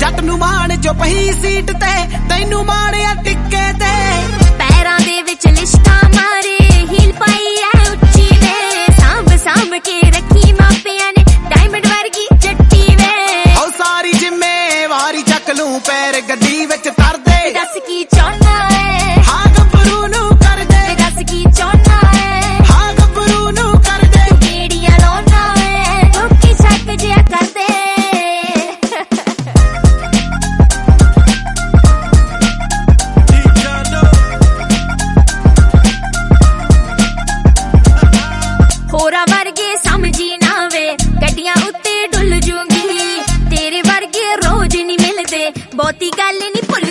जट नू माण जो पही सीट ते तैनू माणिया टिक्के ते पैरां दे विच लिशकां मारे हील पाई ऐ उच्ची वे सांभ सांभ के रखी मापियां ने डायमंड वर्गी जट्टी वे ओ सारी जिम्मेवारी चक लूं पैर गड्डी विच तर दे दस की चाहना है हाँ गभरू नू कर दे दस की चाहना है हाँ गभरू नू कर दे बेड़ियां लाउना है धोखे छक जिया कर दे होरा वर्गे समझी ना वे गड्डियां उत्ते डुल जूंगी तेरे वर्गे रोज नहीं मिलदे बहुती गल नहीं भुल